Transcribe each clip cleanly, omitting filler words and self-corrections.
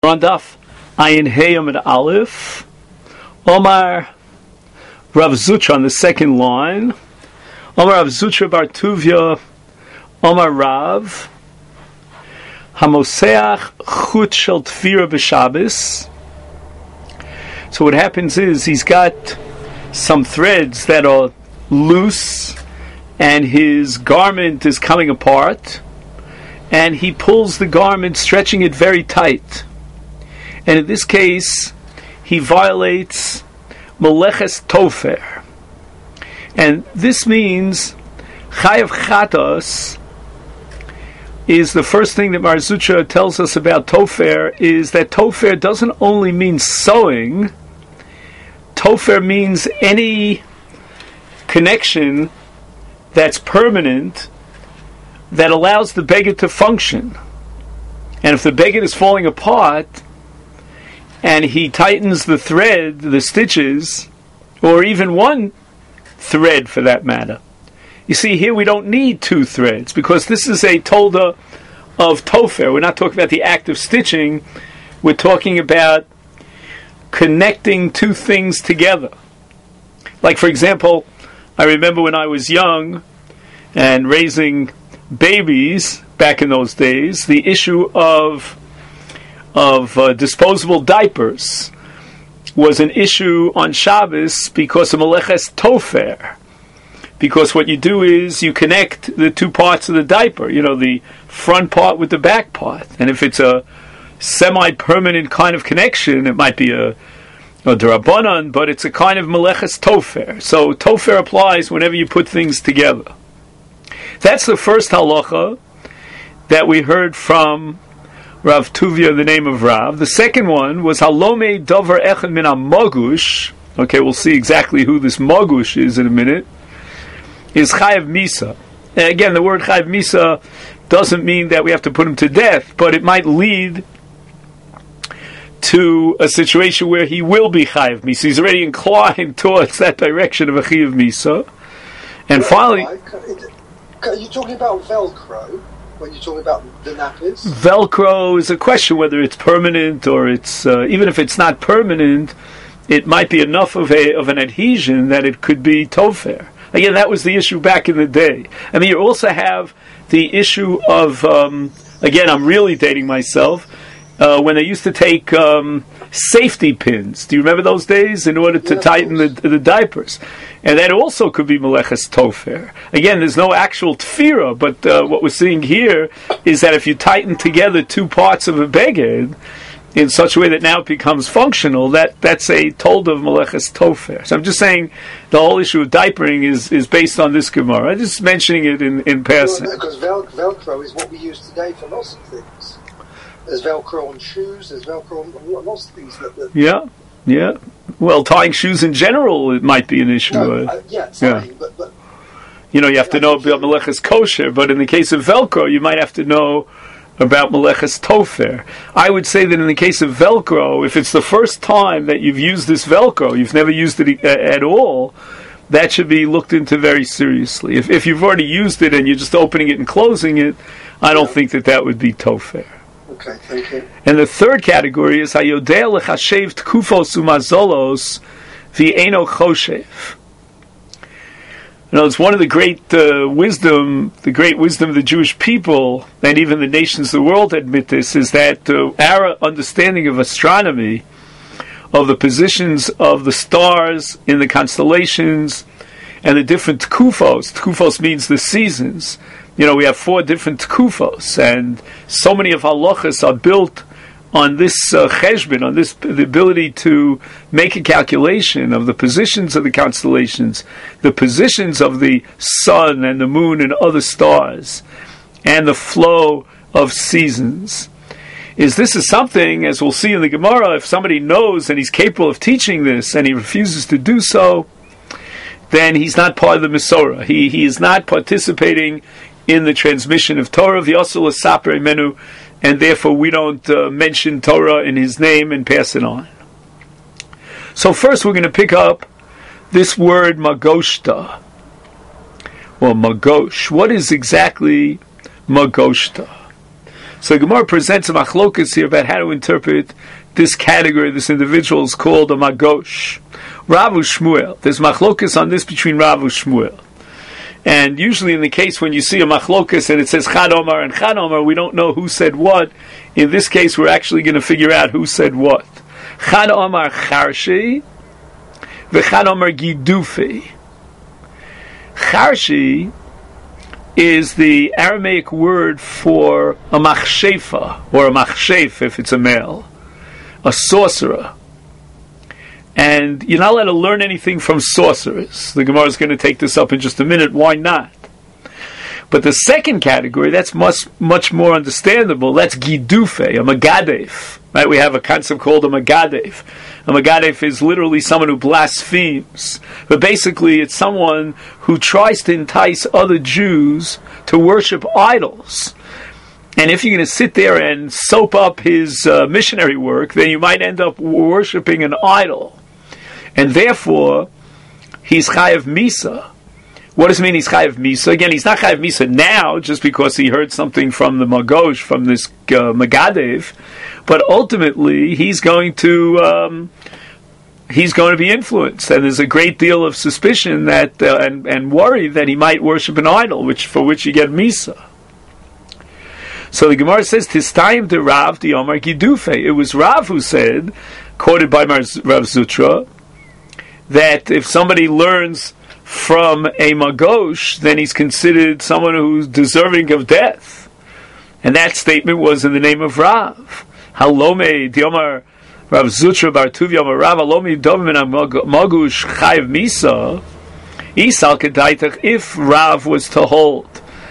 Randaf Ayin Heyam and Aleph. Omar Rav Zutra on the second line. Omar Rav Zutra Bar Tuvia. Omar Rav Hamoseach Chut Shel Tfira B'Shabbos. So what happens is he's got some threads that are loose and his garment is coming apart, and he pulls the garment, stretching it very tight. And in this case, he violates Meleches Tofer. And this means Chayav Chatos is the first thing that Mar Zutra tells us about Tofer, is that Tofer doesn't only mean sewing. Tofer means any connection that's permanent that allows the beged to function. And if the beged is falling apart, and he tightens the thread, the stitches, or even one thread for that matter. You see, here we don't need two threads, because this is a tolda of tofer. We're not talking about the act of stitching, we're talking about connecting two things together. Like, for example, I remember when I was young and raising babies back in those days, the issue of disposable diapers was an issue on Shabbos because of Meleches Tofer. Because what you do is you connect the two parts of the diaper, the front part with the back part. And if it's a semi-permanent kind of connection, it might be a D'Rabbanan, but it's a kind of Meleches Tofer. So Tofer applies whenever you put things together. That's the first halacha that we heard from Rav Tuvia, the name of Rav. The second one was Halome Dover Echad Min HaMagush. Okay, we'll see exactly who this Magush is in a minute. Is Chayav Misa. And again, the word Chayav Misa doesn't mean that we have to put him to death, but it might lead to a situation where he will be Chayav Misa. He's already inclined towards that direction of a Chayav Misa. And finally, are you talking about Velcro? When you're talking about the nappies? Velcro is a question whether it's permanent or it's even if it's not permanent, it might be enough of an adhesion that it could be tofer. Again, that was the issue back in the day. I mean, you also have the issue of again, I'm really dating myself, when they used to take safety pins. Do you remember those days? In order to tighten the diapers. And that also could be Meleches Tofer. Again, there's no actual tefira, but what we're seeing here is that if you tighten together two parts of a beged in such a way that now it becomes functional, that's a told of Meleches Tofer. So I'm just saying the whole issue of diapering is based on this Gemara. I'm just mentioning it in passing. Well, because Velcro is what we use today for lots of things. There's Velcro on shoes, there's Velcro on lots of things. Yeah. Well, tying shoes in general, it might be an issue. Tying, but you have to know about Meleches Kosher, but in the case of Velcro, you might have to know about Meleches Tofer. I would say that in the case of Velcro, if it's the first time that you've used this Velcro, you've never used it at all, that should be looked into very seriously. If you've already used it and you're just opening it and closing it, I don't think that would be Tofer. Okay, thank you. And the third category is Hayodea lechashev tkufos umazolos v'eno choshev. It's one of the great wisdom of the Jewish people, and even the nations of the world admit this, is that our understanding of astronomy, of the positions of the stars in the constellations, and the different tkufos means the seasons. We have 4 different tkufos, and so many of halachas are built on this cheshbon, on the ability to make a calculation of the positions of the constellations, the positions of the sun and the moon and other stars, and the flow of seasons. This is something, as we'll see in the Gemara, if somebody knows and he's capable of teaching this and he refuses to do so, then he's not part of the Mesorah. He is not participating in the transmission of Torah, v'yosul saper menu, and therefore we don't mention Torah in his name and pass it on. So first we're going to pick up this word magoshta, or magosh. What is exactly magoshta? So the Gemara presents a machlokas here about how to interpret this category, this individual is called a magosh. Rav u'Shmuel. There's machlokas on this between Rav u'Shmuel. And usually in the case when you see a machlokas and it says Chad Omar and Chad Omar, we don't know who said what. In this case, we're actually going to figure out who said what. Chad Omar Charshi, v'Chad Omar Gidufi. Charshi is the Aramaic word for a machshefa, or a machshef if it's a male, a sorcerer. And you're not allowed to learn anything from sorcerers. The Gemara is going to take this up in just a minute. Why not? But the second category, that's much more understandable. That's gidufe, a magadef. Right? We have a concept called a magadef. A magadef is literally someone who blasphemes. But basically it's someone who tries to entice other Jews to worship idols. And if you're going to sit there and soap up his missionary work, then you might end up worshipping an idol. And therefore, he's chayav misa. What does it mean he's chayav misa? Again, he's not chayav misa now just because he heard something from the magosh, from this magadev, but ultimately he's going to be influenced, and there's a great deal of suspicion that and worry that he might worship an idol, for which you get misa. So the Gemara says, "Tistayim de Rav di Omar Gidufe." It was Rav who said, quoted by Rav Zutra, that if somebody learns from a magosh, then he's considered someone who's deserving of death. And that statement was in the name of Rav. Halome di Omar Rav Zutra bar Tuvi Omar Rav Halome dovim in magush chayiv misa. Isal kedaitach, if Rav was to hold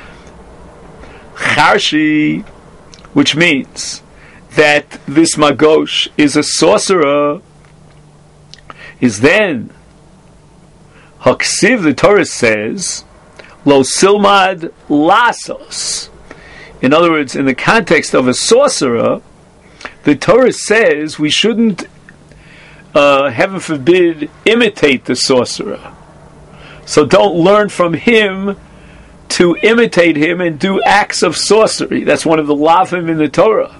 Charshi, which means that this magosh is a sorcerer, is then Haksiv, the Torah says, Lo Silmad Lasos. In other words, in the context of a sorcerer, the Torah says we shouldn't, heaven forbid, imitate the sorcerer. So don't learn from him to imitate him and do acts of sorcery. That's one of the lavim in the Torah.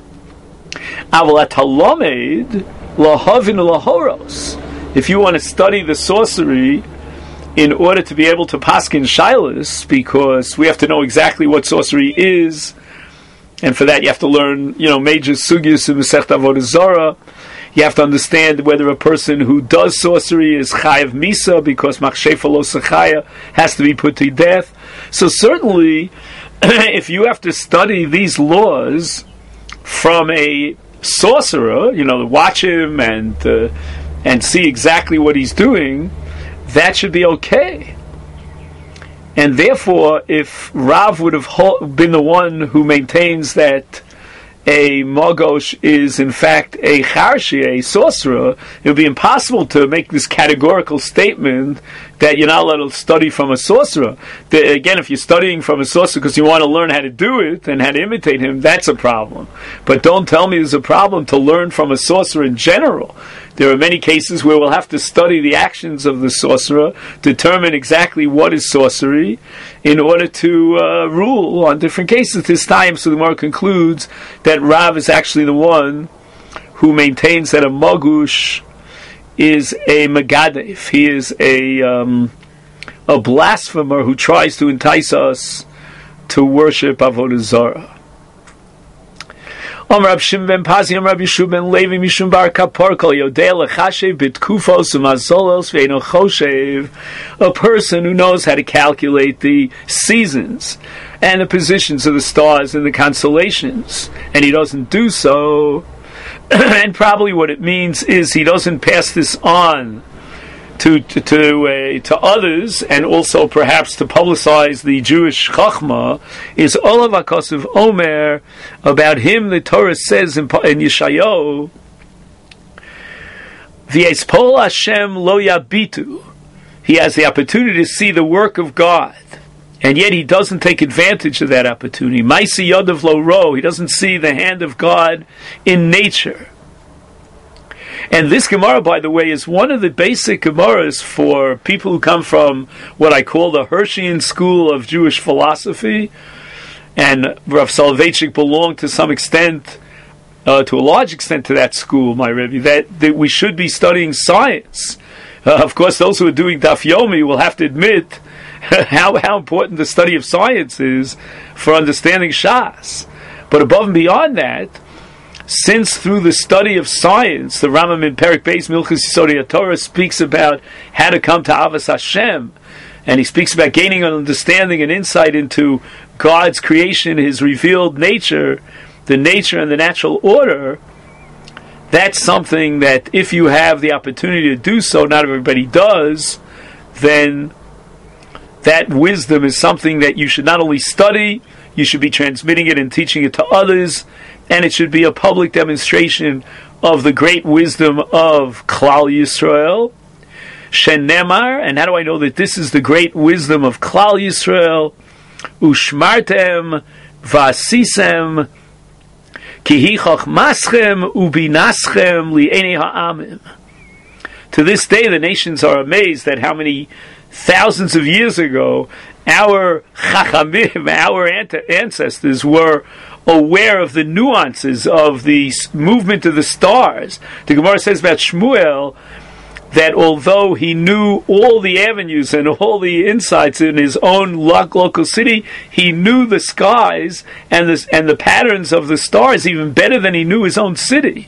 If you want to study the sorcery in order to be able to paskin shilas, because we have to know exactly what sorcery is, and for that you have to learn, major sugyas in Masechet Avodah Zarah. You have to understand whether a person who does sorcery is chayav misa, because machshefa lo sechaya has to be put to death. So certainly, if you have to study these laws from a sorcerer, watch him and see exactly what he's doing, that should be okay. And therefore, if Rav would have been the one who maintains that a magosh is in fact a charshi, a sorcerer, it would be impossible to make this categorical statement that you're not allowed to study from a sorcerer. Again, if you're studying from a sorcerer because you want to learn how to do it and how to imitate him, that's a problem. But don't tell me there's a problem to learn from a sorcerer in general. There are many cases where we'll have to study the actions of the sorcerer, determine exactly what is sorcery, in order to rule on different cases this time. So the Gemara concludes that Rav is actually the one who maintains that a magush is a megadef. He is a blasphemer who tries to entice us to worship Avodah Zarah. Rab Shimon ben Pazi, Rab Yeshua ben Levi, Mishum bar Kapor, Kol Yodei Lechashev B'Tkufos U'Mazolos V'Eino Choshev, a person who knows how to calculate the seasons and the positions of the stars and the constellations, and he doesn't do so. And probably what it means is he doesn't pass this on to others, and also perhaps to publicize the Jewish Chachma, is Olav HaKosuv Omer. About him the Torah says in Yeshayahu, V'yespol Hashem lo yabitu. He has the opportunity to see the work of God, and yet he doesn't take advantage of that opportunity. Maisi Yodav lo ro. He doesn't see the hand of God in nature. And this Gemara, by the way, is one of the basic Gemaras for people who come from what I call the Hirschian school of Jewish philosophy. and Rav Soloveitchik belonged to some extent, to a large extent, to that school, my Rebbe, that we should be studying science. Of course, those who are doing Daf Yomi will have to admit how important the study of science is for understanding Shas. But above and beyond that, since through the study of science, the Rambam in Perek Beis Milchus Yisodei Torah speaks about how to come to Avos Hashem, and he speaks about gaining an understanding and insight into God's creation, His revealed nature, the nature and the natural order. That's something that if you have the opportunity to do so, not everybody does, then that wisdom is something that you should not only study, you should be transmitting it and teaching it to others, and it should be a public demonstration of the great wisdom of Klal Yisrael. Shenemar, and how do I know that this is the great wisdom of Klal Yisrael? Ushmartem vasisem kihi chochmaschem ubinaschem li'enei ha'amim. To this day, the nations are amazed at how many thousands of years ago our chachamim, our ancestors, were aware of the nuances of the movement of the stars. The Gemara says about Shmuel that although he knew all the avenues and all the insights in his own local city, he knew the skies and the patterns of the stars even better than he knew his own city.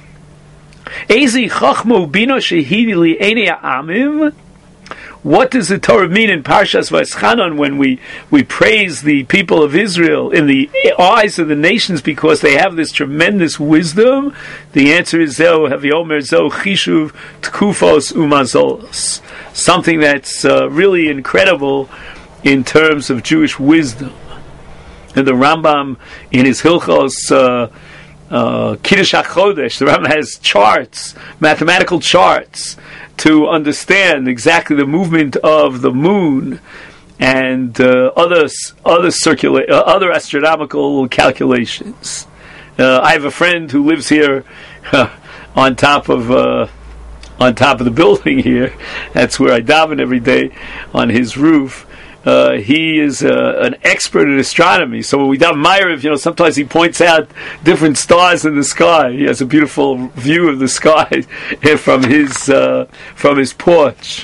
What does the Torah mean in Parshas Vayeschanan when we praise the people of Israel in the eyes of the nations because they have this tremendous wisdom? The answer is Zeu Haviomer Zeu Chishuv Tkufos Umazolos, something that's really incredible in terms of Jewish wisdom. And the Rambam in his Hilchos Kiddush HaChodesh, the Rambam has charts, mathematical charts, to understand exactly the movement of the moon and other astronomical calculations. I have a friend who lives here on top of the building here. That's where I daven every day, on his roof. He is an expert in astronomy. So when we daven Ma'ariv, sometimes he points out different stars in the sky. He has a beautiful view of the sky from his porch.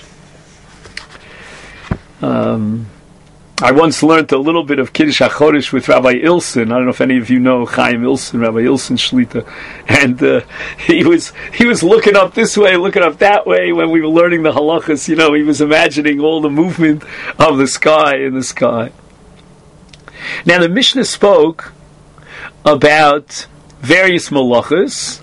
I once learned a little bit of Kiddush HaChodesh with Rabbi Ilson. I don't know if any of you know Chaim Ilson, Rabbi Ilson Shlita. And he was looking up this way, looking up that way when we were learning the halachas. He was imagining all the movement of the sky in the sky. Now the Mishnah spoke about various malachas.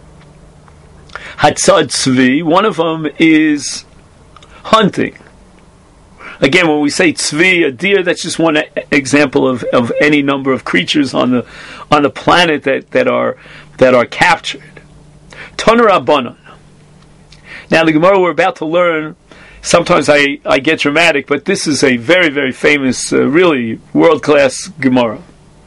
Hatzad Tzvi, one of them is hunting. Again, when we say tzvi, a deer, that's just one example of any number of creatures on the planet that are captured. Toner Rabbanan. Now, the Gemara we're about to learn, sometimes I get dramatic, but this is a very, very famous, really world-class Gemara.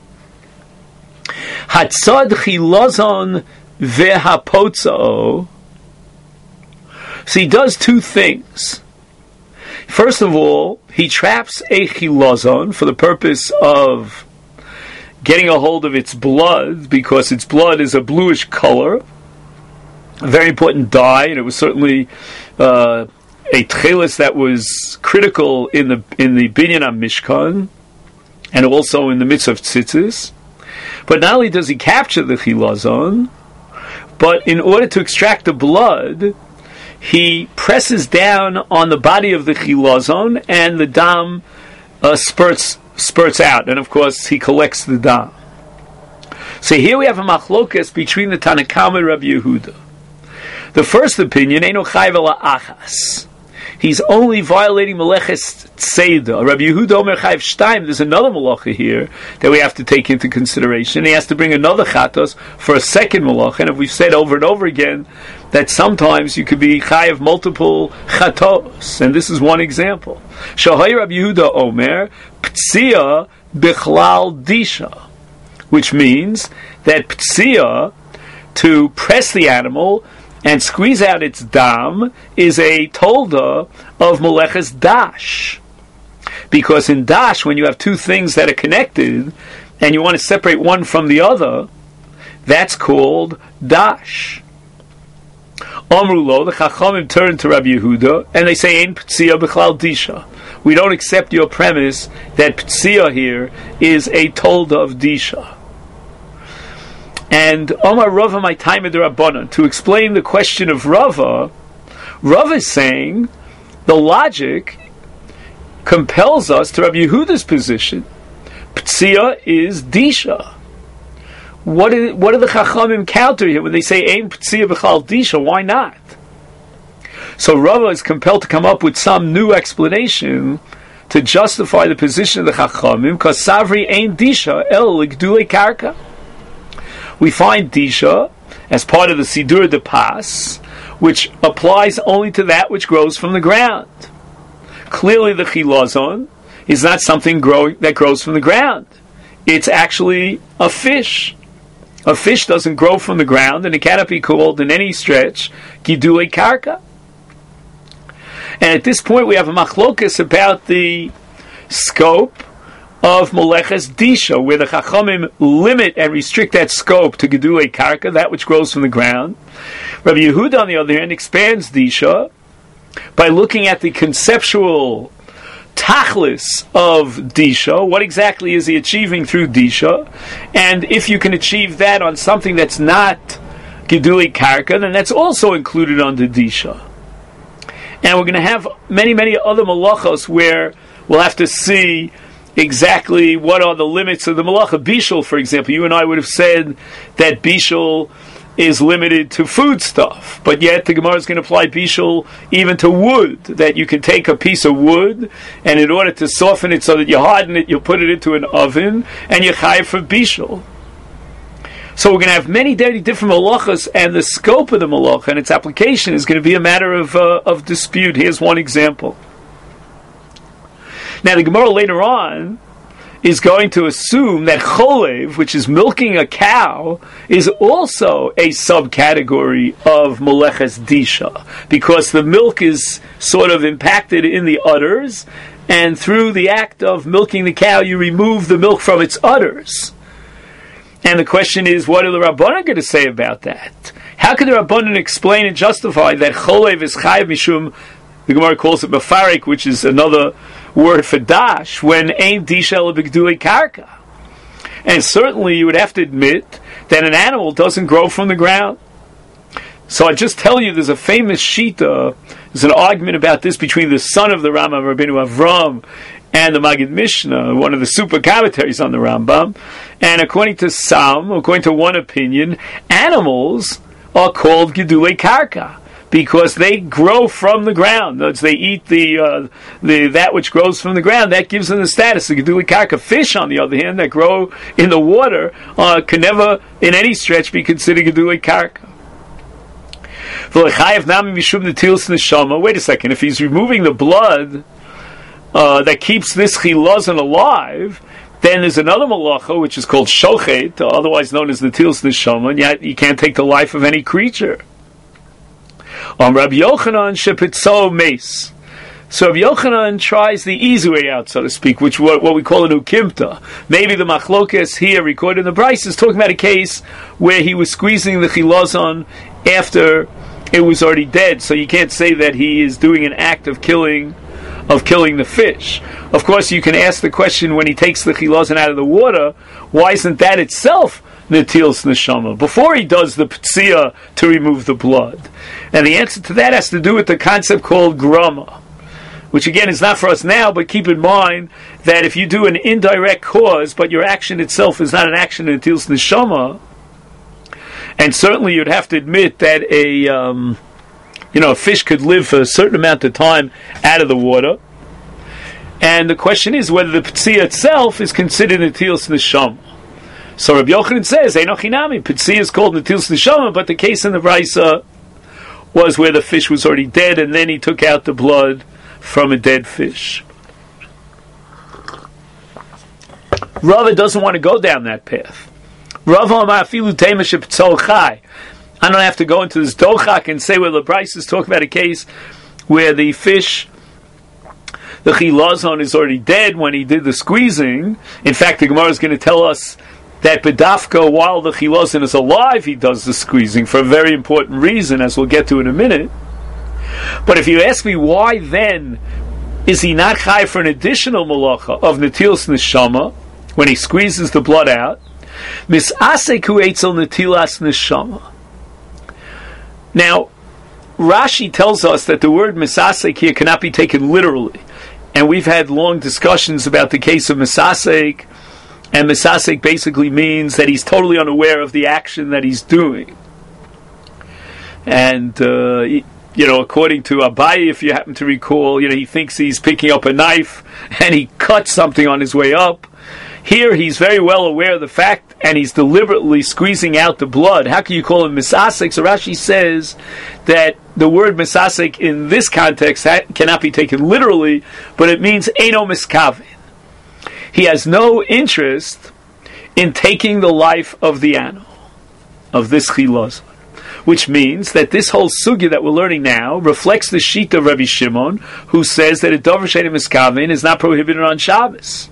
Hatzad chilazon vehapotzao. So he does two things. First of all, he traps a chilazon for the purpose of getting a hold of its blood, because its blood is a bluish color, a very important dye, and it was certainly a tchelis that was critical in the binyan HaMishkan, and also in the mitzvah of tzitzis. But not only does he capture the chilazon, but in order to extract the blood, he presses down on the body of the chilazon, and the dam spurts out, and of course he collects the dam. So here we have a machlokas between the Tanna Kama and Rabbi Yehuda. The first opinion, Eino chayv ela achas. He's only violating Meleches Tzeda. Rabbi Yehuda Omer Chayv Shtaim. There's another malacha here that we have to take into consideration. He has to bring another chatos for a second malacha. And we've said over and over again that sometimes you could be Chayv multiple chatos. And this is one example. Shahay Rabbi Yehuda Omer Ptsia Bichlal Disha, which means that Ptsia, to press the animal and squeeze out its dam, is a tolda of Meleches Dash. Because in Dash, when you have two things that are connected, and you want to separate one from the other, that's called dash. Amrulo, the Chachamim turn to Rabbi Yehuda, and they say, Ein P'tzia b'chlal disha. We don't accept your premise that P'tzia here is a tolda of disha. And Omar Rava my time the Rabbanan, to explain the question of Rava is saying the logic compels us to Rabbi Yehuda's position. P'tzia is disha. What do the Chachamim counter here when they say Ein P'tzia b'chal disha? Why not? So Rava is compelled to come up with some new explanation to justify the position of the Chachamim, because Savri Ein Disha El L'Gdulei Karka. We find disha as part of the Sidur de Pas, which applies only to that which grows from the ground. Clearly the chilazon is not something that grows from the ground. It's actually a fish. A fish doesn't grow from the ground, and it cannot be called in any stretch gidulei karka. And at this point we have a machlokas about the scope of Moleches Disha, where the Chachamim limit and restrict that scope to Gedulei Karka, that which grows from the ground. Rabbi Yehuda, on the other hand, expands Disha by looking at the conceptual tachlis of Disha. What exactly is he achieving through Disha? And if you can achieve that on something that's not Gedulei Karka, then that's also included under Disha. And we're going to have many, many other malachos where we'll have to see exactly what are the limits of the malacha. Bishul, for example, you and I would have said that Bishul is limited to food stuff, but yet the Gemara is going to apply Bishul even to wood, that you can take a piece of wood, and in order to soften it so that you harden it, you'll put it into an oven, and you're chayav for Bishul. So we're going to have many different malachas, and the scope of the malacha and its application is going to be a matter of dispute. Here's one example. Now the Gemara later on is going to assume that cholev, which is milking a cow, is also a subcategory of moleches disha, because the milk is sort of impacted in the udders, and through the act of milking the cow, you remove the milk from its udders. And the question is, what are the Rabbanan going to say about that? How can the Rabbanan explain and justify that cholev is chayav mishum, the Gemara calls it mafarik, which is another word for dash, when ein disha lebigdulei karka? And certainly you would have to admit that an animal doesn't grow from the ground. So I just tell you, there's a famous shita, there's an argument about this between the son of the Rambam, Rabbeinu Avram, and the Magid Mishnah, one of the super commentaries on the Rambam. And according to one opinion, animals are called gidulei karka because they grow from the ground. They eat the that which grows from the ground. That gives them the status of gidulei karka. Fish, on the other hand, that grow in the water, can never, in any stretch, be considered gidulei karka. Wait a second. If he's removing the blood that keeps this chilazon alive, then there's another malacha which is called shochet, otherwise known as the tils neshama, and yet you can't take the life of any creature. Rabbi Yochanan shepitzo meis. So Rabbi Yochanan tries the easy way out, so to speak, which what we call an ukimta. Maybe the machlokes here recorded in the Bryce is talking about a case where he was squeezing the chilazon after it was already dead, so you can't say that he is doing an act of killing the fish. Of course, you can ask the question, when he takes the chilazon out of the water, why isn't that itself netils neshama, before he does the p'tzia to remove the blood? And the answer to that has to do with the concept called grama, which again is not for us now, but keep in mind that if you do an indirect cause, but your action itself is not an action netils neshama, and certainly you'd have to admit that a fish could live for a certain amount of time out of the water. And the question is whether the p'tzia itself is considered netils neshama. So Rabbi Yochanan says, Eino chinami, p'tzia is called netils neshama, but the case in the Brisa was where the fish was already dead, and then he took out the blood from a dead fish. Rava doesn't want to go down that path. Rava amar afilu tema shep'tzol chai. I don't have to go into this dochak and say where the Bryce is talking about a case where the fish the chilazon is already dead when he did the squeezing. In fact, the Gemara is going to tell us that bedafka, while the chilazon is alive, he does the squeezing for a very important reason, as we'll get to in a minute. But if you ask me why then is he not chai for an additional malacha of netilas neshama when he squeezes the blood out? Misasek hu eitzel netilas neshama. Now, Rashi tells us that the word misasek here cannot be taken literally, and we've had long discussions about the case of misasek, and misasek basically means that he's totally unaware of the action that he's doing. And according to Abaye, if you happen to recall, he thinks he's picking up a knife and he cuts something on his way up. Here he's very well aware of the fact, and he's deliberately squeezing out the blood. How can you call him misasek? So Rashi says that the word misasek in this context cannot be taken literally, but it means eino miskavin. He has no interest in taking the life of the animal, of this chilazon. Which means that this whole sugya that we're learning now reflects the shita of Rabbi Shimon, who says that a dover she'eino miskavin is not prohibited on Shabbos.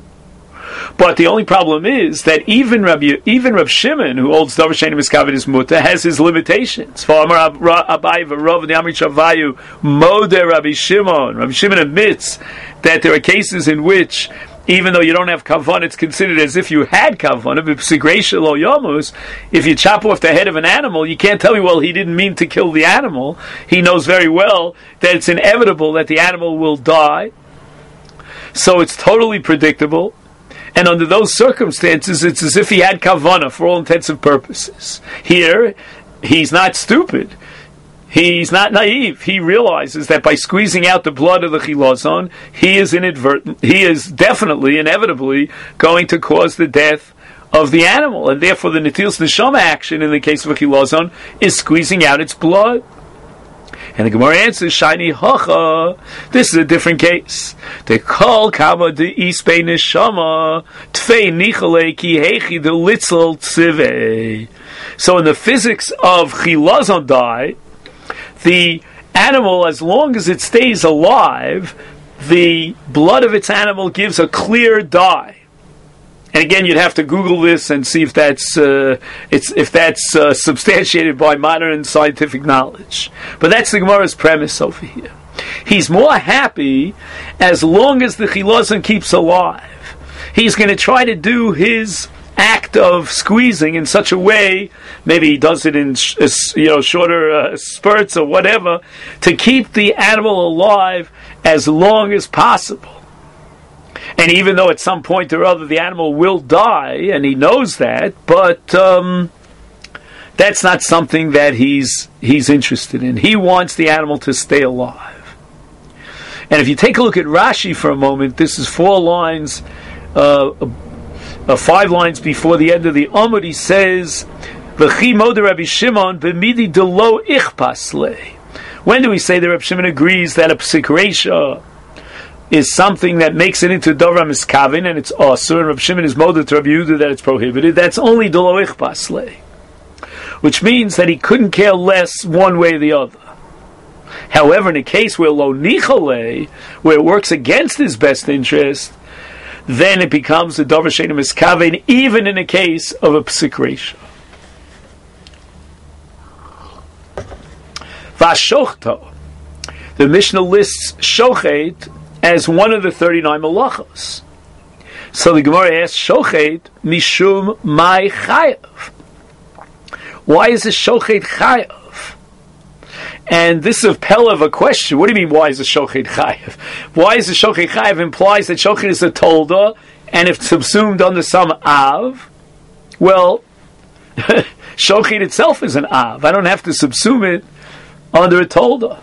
But the only problem is that even Rab Shimon, who holds davar she'eino miskavin is muta, has his limitations. For Amar Abaye v'Rav Amri Shavayu Moder Rabbi Shimon. Rabbi Shimon admits that there are cases in which, even though you don't have kavan, it's considered as if you had kavan. If you chop off the head of an animal, you can't tell me, well, he didn't mean to kill the animal. He knows very well that it's inevitable that the animal will die. So it's totally predictable. And under those circumstances, it's as if he had kavana for all intents and purposes. Here, he's not stupid. He's not naive. He realizes that by squeezing out the blood of the chilazon, he is definitely, inevitably, going to cause the death of the animal. And therefore, the netilas neshama action in the case of a chilazon is squeezing out its blood. And the Gemara answers, Shiny Hacha, this is a different case. They call Kama de Ispe Neshama, Tfei Nichale Ki Hechi de Litzel Tzivei. So in the physics of chilazon die, the animal, as long as it stays alive, the blood of its animal gives a clear dye. And again, you'd have to Google this and see if that's substantiated by modern scientific knowledge. But that's the Gemara's premise over here. He's more happy as long as the chilazon keeps alive. He's going to try to do his act of squeezing in such a way, maybe he does it in shorter spurts or whatever, to keep the animal alive as long as possible. And even though at some point or other the animal will die, and he knows that, but that's not something that he's interested in. He wants the animal to stay alive. And if you take a look at Rashi for a moment, this is 5 lines before the end of the Amud. He says, "V'chi moder Rabbi Shimon b'midi delo ichpas le." When do we say that Rabbi Shimon agrees that a psik reisha is something that makes it into davar miskavin and it's asur, and Rabbi Shimon is moder to Rabbi Yehuda that it's prohibited? That's only delo ichpas le, which means that he couldn't care less one way or the other. However, in a case where lo nichale, where it works against his best interest, then it becomes a davar she'eino miskavin, even in a case of a psik reisha. Vashochto, the Mishnah lists shochet as one of the 39 malachos. So the Gemara asks, shochet mishum mai chayav. Why is it shochet chayav? And this is a pella of a question. What do you mean, why is it shochet chayav? Why is it shochet chayav? Implies that shochet is a tolda, and if subsumed under some av, well, shochet itself is an av. I don't have to subsume it under a tolda.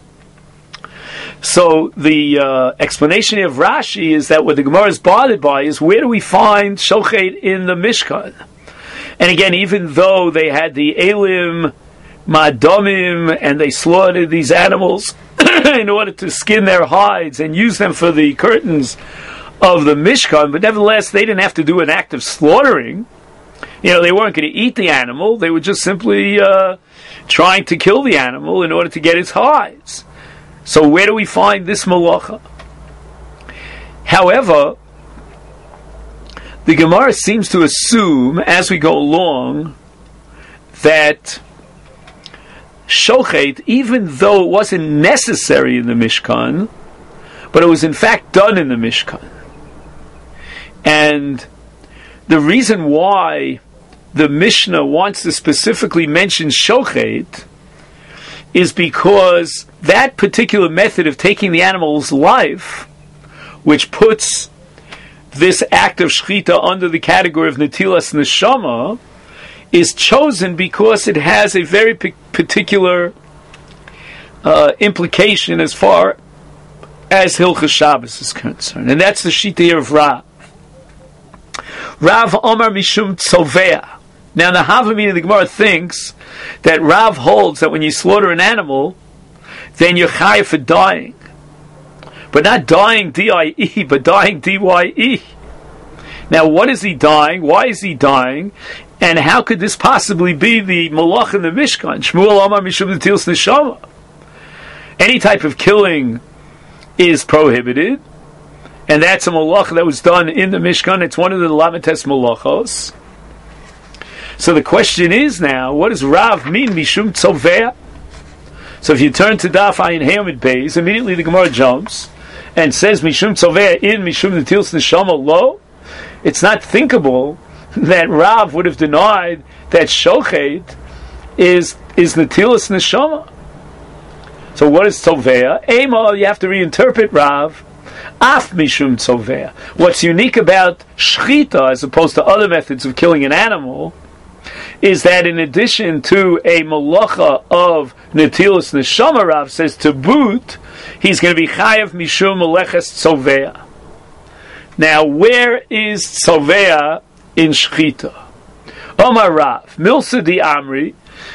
So the explanation of Rashi is that what the Gemara is bothered by is, where do we find shochet in the Mishkan? And again, even though they had the elim, madamim, and they slaughtered these animals in order to skin their hides and use them for the curtains of the Mishkan, but nevertheless they didn't have to do an act of slaughtering. They weren't going to eat the animal. They were just simply trying to kill the animal in order to get its hides. So where do we find this malacha? However, the Gemara seems to assume, as we go along, that shochet, even though it wasn't necessary in the Mishkan, but it was in fact done in the Mishkan. And the reason why the Mishnah wants to specifically mention shochet is because that particular method of taking the animal's life, which puts this act of shechita under the category of netilas neshama, is chosen because it has a very particular implication as far as Hilchos Shabbos is concerned. And that's the shita here of Rav. Rav Omar Mishum Tzovea. Now the Havamina of the Gemara thinks that Rav holds that when you slaughter an animal, then you're chayav for dying. But not dying D-I-E, but dying D-Y-E. Now what is he dying? Why is he dying? And how could this possibly be the malach in the Mishkan? Shmuel Amar Mishum Netilas Neshama. Any type of killing is prohibited, and that's a malach that was done in the Mishkan. It's one of the Lamites malachos. So the question is now, what does Rav mean, Mishum Tzovea? So if you turn to Daf Ayin Hamid Beis, immediately the Gemara jumps and says Mishum Tzovea in Mishum Netilas Neshama lo. It's not thinkable that Rav would have denied that shochet is Netilas Neshama. So what is Tzovea? Ema, you have to reinterpret Rav. Af Mishum Tzovea. What's unique about shechita as opposed to other methods of killing an animal is that in addition to a malacha of Netilas Neshama, Rav says to boot, he's going to be chayav Mishum Meleches Tzovea. Now, where is Tzovea in shechita? Omar Rav, Milsa di Amri,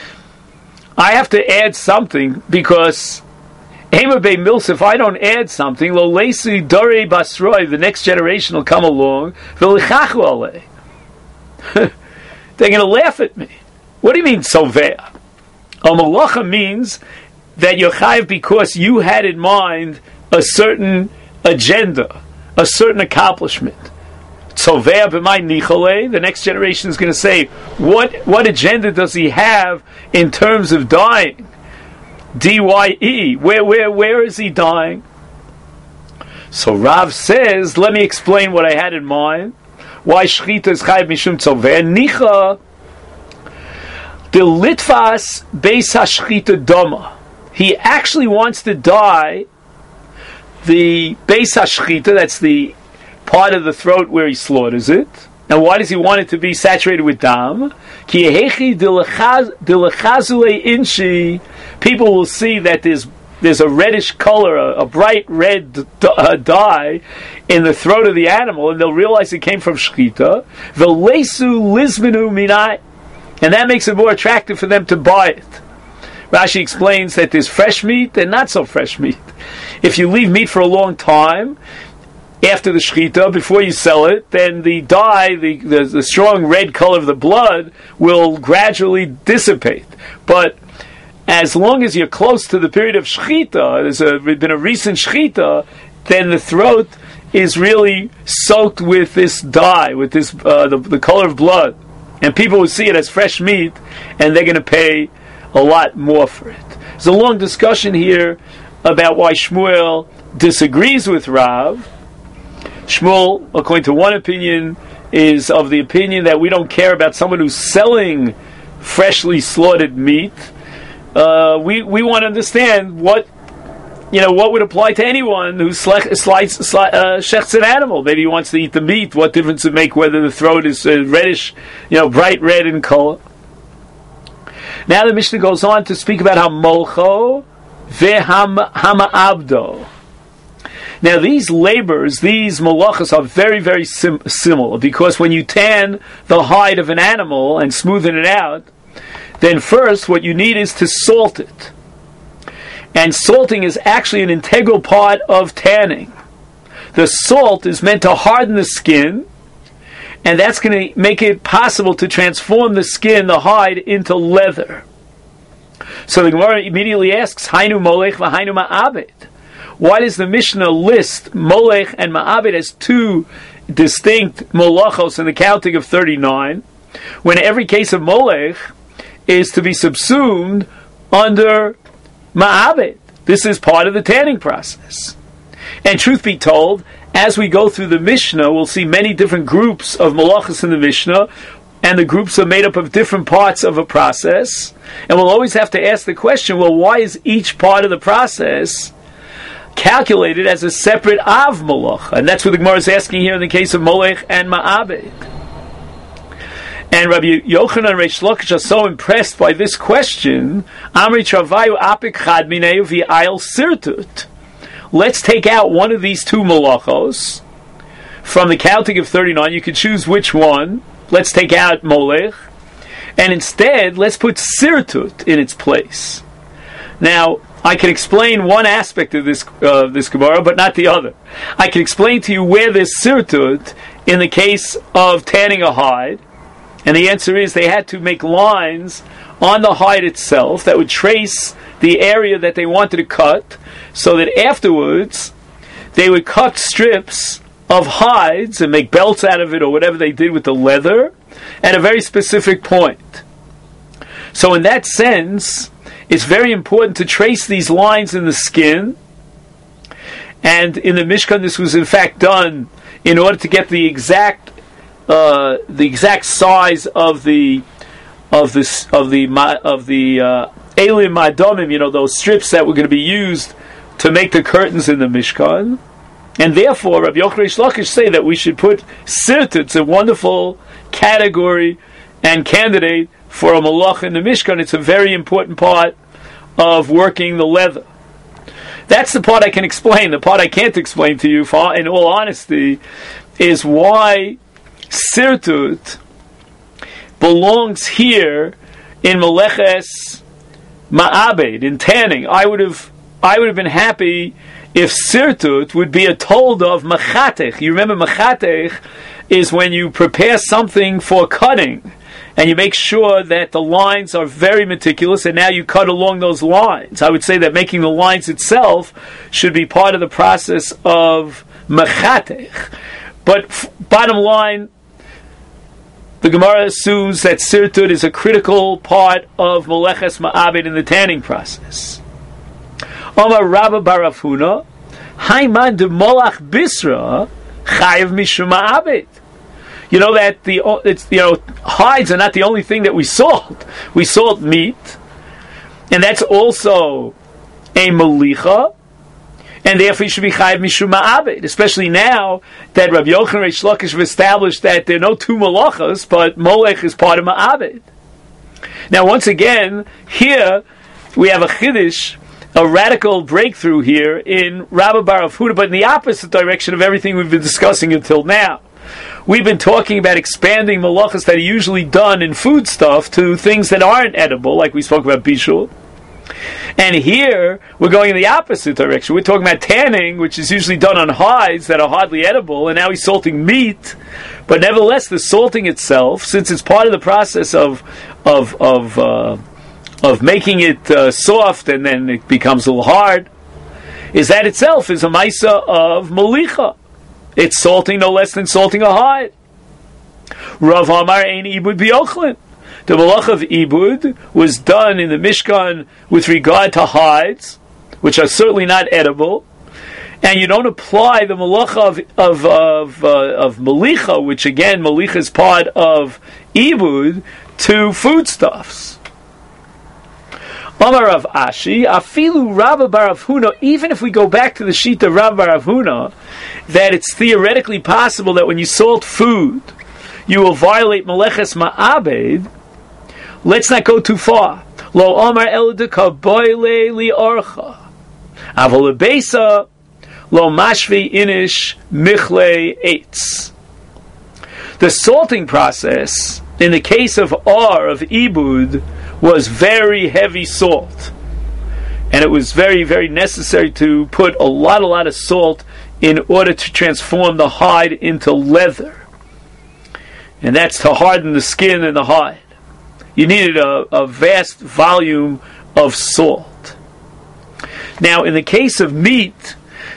I have to add something because Ema Bei Milsa, if I don't add something, Lo Leisi Dorei Basroi, the next generation will come along, V'lichachu alei. They're going to laugh at me. What do you mean, Tzovea? A malacha means that you're chayav because you had in mind a certain agenda, a certain accomplishment. Tzovea b'may nichole, the next generation is going to say, what agenda does he have in terms of dying? D-Y-E. Where is he dying? So Rav says, let me explain what I had in mind. Why shechita is chayav mishum tzovea? Nicha the litvas beis hashchita doma. He actually wants to die the beis hashchita, that's the part of the throat where he slaughters it. Now why does he want it to be saturated with dam? Ki yehechi dilechazule inshi. People will see that there's a reddish color, a bright red dye in the throat of the animal, and they'll realize it came from shechita. V'leisu lizmenu minai, and that makes it more attractive for them to buy it. Rashi explains that there's fresh meat and not so fresh meat. If you leave meat for a long time after the shechita, before you sell it, then the dye, the strong red color of the blood will gradually dissipate. But as long as you're close to the period of shechita, there's been a recent shechita, then the throat is really soaked with this dye, with this the color of blood, and people will see it as fresh meat, and they're going to pay a lot more for it. There's a long discussion here about why Shmuel disagrees with Rav. Shmuel, according to one opinion, is of the opinion that we don't care about someone who's selling freshly slaughtered meat. We want to understand what would apply to anyone who shechts an animal. Maybe he wants to eat the meat. What difference does it make whether the throat is reddish, bright red in color? Now the Mishnah goes on to speak about Hamolcho veHama'abdo. Now these labors, these malachas are very, very similar, because when you tan the hide of an animal and smoothen it out, then first what you need is to salt it. And salting is actually an integral part of tanning. The salt is meant to harden the skin, and that's going to make it possible to transform the skin, the hide, into leather. So the Gemara immediately asks, Hainu molech v'hainu ma'abed. why does the Mishnah list Molech and Ma'abed as two distinct molachos in the counting of 39, when every case of Molech is to be subsumed under Ma'abed? This is part of the tanning process. And truth be told, as we go through the Mishnah, we'll see many different groups of malachos in the Mishnah, and the groups are made up of different parts of a process. And we'll always have to ask the question, well, why is each part of the process calculated as a separate av malach? And that's what the Gemara is asking here in the case of Molech and Ma'abed. And Rabbi Yochanan Reish Lakish are so impressed by this question, Amri Travayu Apik Chad Mineu V'Ayel Sirtut. Let's take out one of these two malachos from the counting of 39. You can choose which one. Let's take out Molech, and instead let's put Sirtut in its place. Now, I can explain one aspect of this Gemara, but not the other. I can explain to you where there's Sirtut in the case of tanning a hide, and the answer is they had to make lines on the hide itself that would trace the area that they wanted to cut, so that afterwards they would cut strips of hides and make belts out of it or whatever they did with the leather at a very specific point. So in that sense, it's very important to trace these lines in the skin. And in the Mishkan, this was in fact done in order to get the exact size of the Elim Madomim, those strips that were going to be used to make the curtains in the Mishkan. And therefore, Rabbi Yochanan Reish Lakish say that we should put Sirtut. It's a wonderful category and candidate for a malach in the Mishkan. It's a very important part of working the leather. That's the part I can explain. The part I can't explain to you, in all honesty, is why Sirtut belongs here in Meleches Ma'abed, in tanning. I would have been happy if Sirtut would be a told of Machatech. You remember Machatech is when you prepare something for cutting, and you make sure that the lines are very meticulous, and now you cut along those lines. I would say that making the lines itself should be part of the process of Machatech. But bottom line, the Gemara assumes that Sirtut is a critical part of Meleches Ma'abed in the tanning process. Omar Rabba Bar Rav Huna, Haiman de Molach Bisra Chayev Mishum Ma'abed. You know that hides are not the only thing that we salt. We salt meat, and that's also a malicha, and therefore you should be chayiv mishum ma'abed. Especially now that Rabbi Yochanan Reish Lakish have established that there are no two malachas, but molech is part of ma'abed. Now, once again, here we have a chiddush, a radical breakthrough here in Rabba Bar Rav Huna, but in the opposite direction of everything we've been discussing until now. We've been talking about expanding malachas that are usually done in food stuff to things that aren't edible, like we spoke about bishul. And here, we're going in the opposite direction. We're talking about tanning, which is usually done on hides that are hardly edible, and now he's salting meat. But nevertheless, the salting itself, since it's part of the process of making it soft and then it becomes a little hard, is that itself is a maisa of malicha. It's salting no less than salting a hide. Rav Amar ein ibud biochlin. The malach of ibud was done in the Mishkan with regard to hides, which are certainly not edible, and you don't apply the malach of malicha, which again malicha is part of ibud, to foodstuffs. Amar Rav Ashi, afilu Rabba Bar Rav Huna, even if we go back to the sheet of Rabba Bar Rav Huna, that it's theoretically possible that when you salt food, you will violate Meleches Ma'abed, let's not go too far. Lo Amar El Deka Boile Li Orcha. Avol Beisa Lo Mashvi Inish Michle Eitz. The salting process, in the case of Ibud, was very heavy salt. And it was very, very necessary to put a lot of salt in order to transform the hide into leather. And that's to harden the skin and the hide. You needed a vast volume of salt. Now, in the case of meat,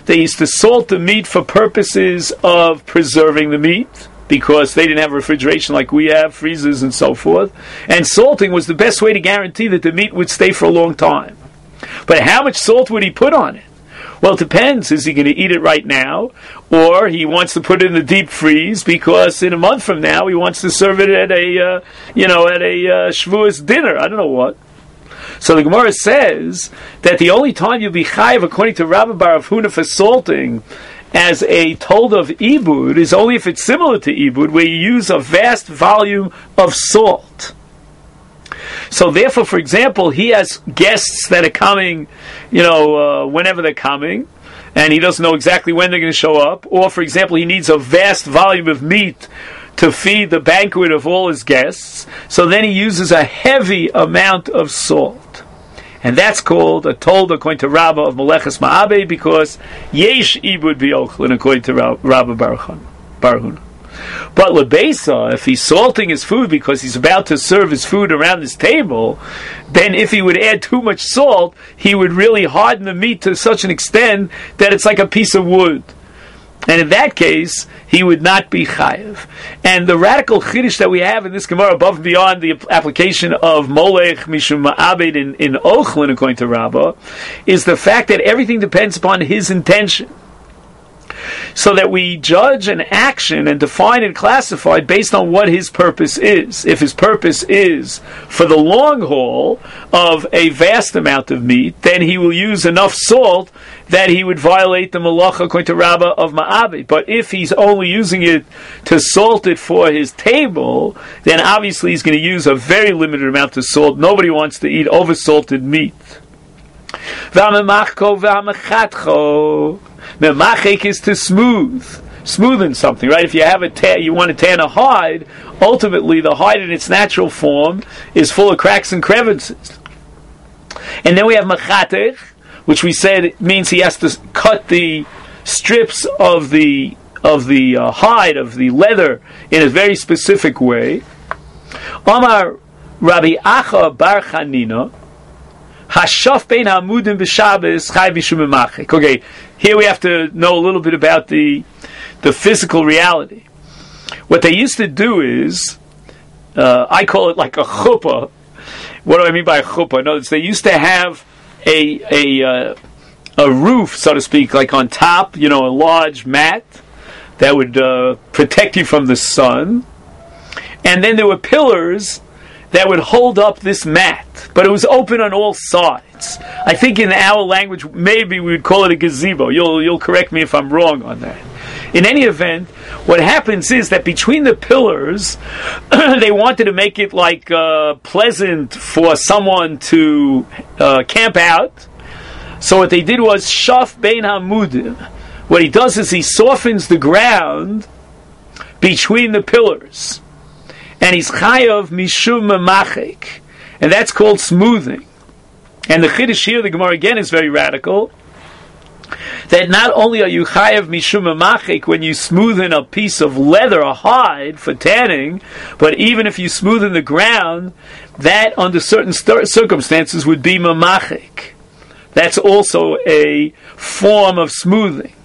They used to salt the meat for purposes of preserving the meat, because they didn't have refrigeration like we have, freezers and so forth. And salting was the best way to guarantee that the meat would stay for a long time. But how much salt would he put on it? Well, it depends. Is he going to eat it right now? Or he wants to put it in the deep freeze because in a month from now he wants to serve it at a Shavuos dinner. I don't know what. So the Gemara says that the only time you'll be chayiv, according to Rabbi Bar Huna, for salting as a told of ibud is only if it's similar to ibud, where you use a vast volume of salt. So therefore, for example, he has guests that are coming, whenever they're coming, and he doesn't know exactly when they're going to show up. Or, for example, he needs a vast volume of meat to feed the banquet of all his guests. So then he uses a heavy amount of salt. And that's called a told according to Rabbah of Meleches Ma'abe, because yesh ibud b'yochlin according to Rabbah Bar Huna. But lebeisa, if he's salting his food because he's about to serve his food around his table, then if he would add too much salt, he would really harden the meat to such an extent that it's like a piece of wood. And in that case, he would not be chayiv. And the radical chiddush that we have in this Gemara, above and beyond the application of molech mishum ma'abed in ochlin according to Rabbah, is the fact that everything depends upon his intention. So that we judge an action and define and classify based on what his purpose is. If his purpose is for the long haul of a vast amount of meat, then he will use enough salt that he would violate the malacha according to Rabbah of Ma'abi. But if he's only using it to salt it for his table, then obviously he's going to use a very limited amount of salt. Nobody wants to eat oversalted meat. Memachek is to smoothen something, right? If you have you want to tan a hide, ultimately the hide in its natural form is full of cracks and crevices. And then we have machatech, which we said means he has to cut the strips of the hide, of the leather, in a very specific way. Omar Rabbi Acha Bar Chanina, Hashaf bein hamudim b'Shabbos chay b'shum memachek. Okay, here we have to know a little bit about the physical reality. What they used to do is, I call it like a chuppah. What do I mean by a chuppah? In other words, they used to have a roof, so to speak, like on top, a large mat that would protect you from the sun, and then there were pillars that would hold up this mat, but it was open on all sides. I think in our language, maybe we would call it a gazebo. You'll correct me if I'm wrong on that. In any event, what happens is that between the pillars, they wanted to make it like pleasant for someone to camp out. So what they did was shaf bein hamudim. What he does is he softens the ground between the pillars. And he's chayav mishum memachek, and that's called smoothing. And the chiddush here, the Gemara again is very radical. That not only are you chayav mishum memachek when you smoothen a piece of leather, a hide for tanning, but even if you smoothen the ground, that under certain circumstances would be memachek. That's also a form of smoothing.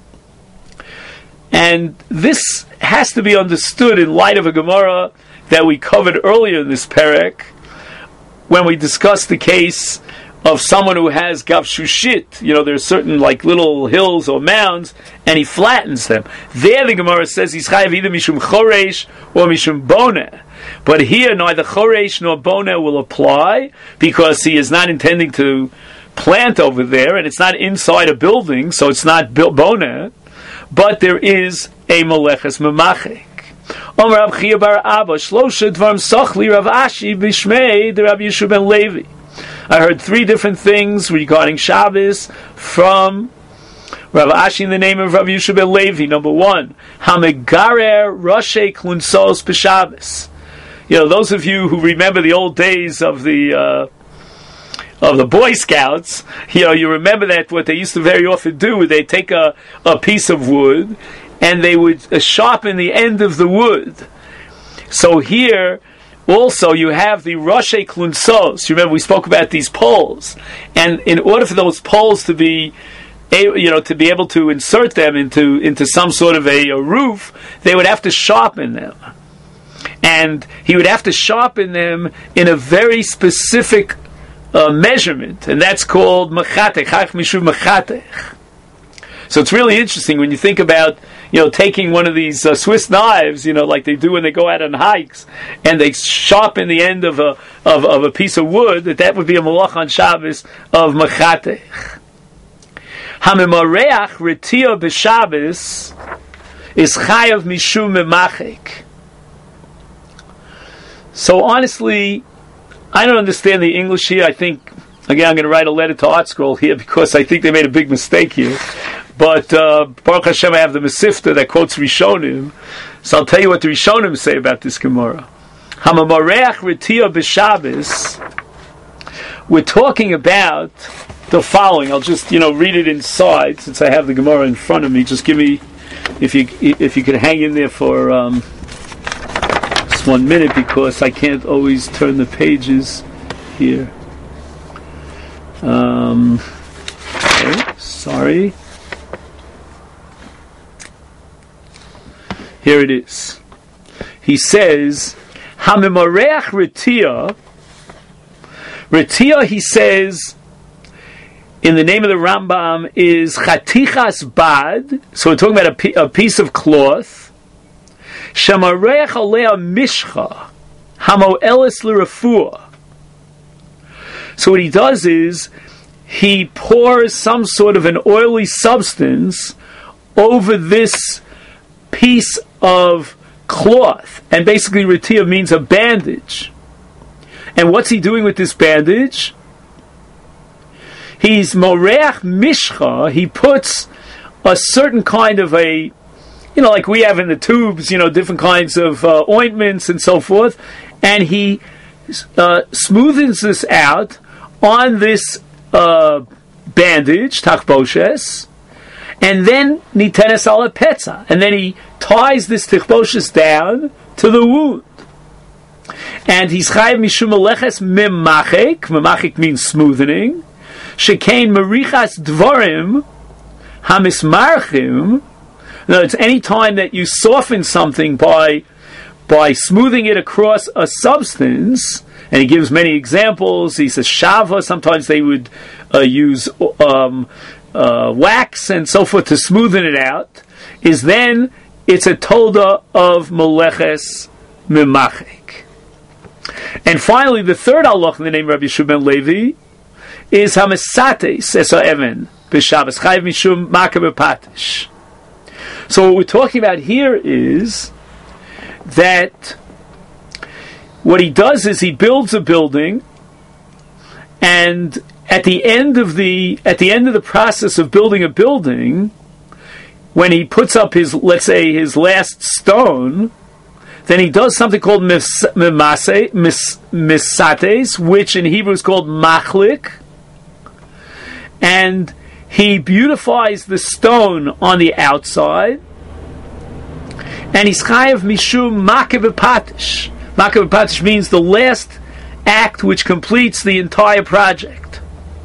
And this has to be understood in light of a Gemara that we covered earlier in this perek, when we discussed the case of someone who has gavshushit. There are certain like little hills or mounds, and he flattens them. There the Gemara says he's chayav either mishum choresh or mishum boneh. But here neither choresh nor boneh will apply, because he is not intending to plant over there, and it's not inside a building, so it's not boneh. But there is a meleches memachek. Omer Rab Chia bar Abba Shlosha Dvarim Sochli Rav Ashi B'Shmei the Rabbi Yeshua ben Levi. I heard 3 different things regarding Shabbos from Rav Ashi in the name of Rabbi Yeshua ben Levi. Number 1, Hamegarer Roshei Klunsos B'Shabbos. Those of you who remember the old days of the Boy Scouts, you remember that what they used to very often do, they take a piece of wood and they would sharpen the end of the wood. So here, also, you have the Roshei Klunsos. You remember we spoke about these poles. And in order for those poles to be to be able to insert them into some sort of a roof, they would have to sharpen them. And he would have to sharpen them in a very specific measurement, and that's called machatech, chach mishum machatech. So it's really interesting when you think about, taking one of these Swiss knives, like they do when they go out on hikes, and they sharpen the end of a piece of wood, that would be a malach on Shabbos of machatech. Hamimareach retia b'Shabbos is chayav mishum memachek. So honestly, I don't understand the English here. I think, again, I'm going to write a letter to Art Scroll here because I think they made a big mistake here. But Baruch Hashem, I have the Mesifta that quotes Rishonim. So I'll tell you what the Rishonim say about this Gemara. Hamamoreach retia b'Shabbos. We're talking about the following. I'll just read it inside since I have the Gemara in front of me. Just give me, if you could hang in there for 1 minute, because I can't always turn the pages here. Okay, sorry. Here it is. He says, Hamimareach retia. Retia, he says, in the name of the Rambam, is chatichas bad. So we're talking about a piece of cloth. Shamareach alea mishcha, hamo elis l'refuah. So what he does is, he pours some sort of an oily substance over this piece of cloth. And basically, retia means a bandage. And what's he doing with this bandage? He's moreach mishcha, he puts a certain kind of a, like we have in the tubes, different kinds of ointments and so forth, and he smoothens this out on this bandage, tachboshes, and then nitenes ala petza, and then he ties this tachboshes down to the wound. And he's chayav mishum meleches memachek. Memachek means smoothening. Shekein merichas dvarim hamismarchim. No, it's any time that you soften something by smoothing it across a substance. And he gives many examples. He says shava. Sometimes they would use wax and so forth to smoothen it out. Then it's a tolda of meleches memachek. And finally, the third halach in the name of Rabbi Yeshua ben Levi is hamisates es ha'even b'Shabbos chayav mishum maka b'patish. So what we're talking about here is that what he does is he builds a building, and at the end of the process of building a building, when he puts up his last stone, then he does something called misates, which in Hebrew is called machlik, and he beautifies the stone on the outside, and he's chayav mishum makeh b'patish. Makeh b'patish means the last act which completes the entire project.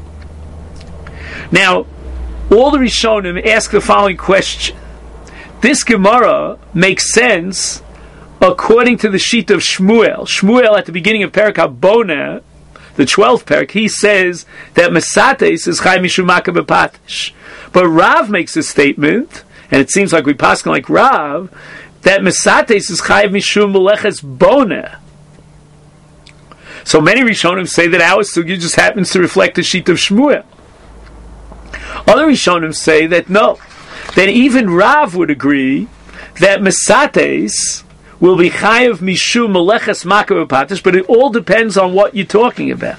Now, all the Rishonim ask the following question. This Gemara makes sense according to the sheet of Shmuel. Shmuel, at the beginning of Perek HaBoneh, the 12th Perek, he says that Mesates is Chai Mishum Makeh b'Patish. But Rav makes a statement, and it seems like we pass like Rav, that Mesates is Chai Mishum Meleches Boneh. So many Rishonim say that our sugya just happens to reflect the sheet of Shmuel. Other Rishonim say that no, that even Rav would agree that Mesates will be chayav mishum meleches makeh b'patish, but it all depends on what you're talking about.